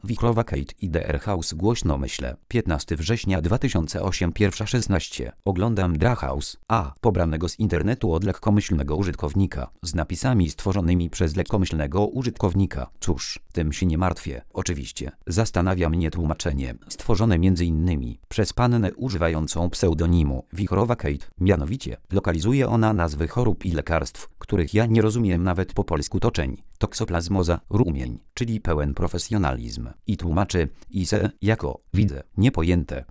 Wichrowa Kate i DR House głośno myślę. 15 września 2008 1:16. Oglądam The House, pobranego z internetu od lekkomyślnego użytkownika, z napisami stworzonymi przez lekkomyślnego użytkownika. Cóż, tym się nie martwię, oczywiście. Zastanawia mnie tłumaczenie, stworzone m.in. przez pannę używającą pseudonimu Wichrowa Kate. Mianowicie, lokalizuje ona nazwy chorób i lekarstw, których ja nie rozumiem nawet po polsku toczeń. Toksoplazmoza, rumień, czyli pełen profesjonalizm. I tłumaczy, jako, widzę, niepojęte.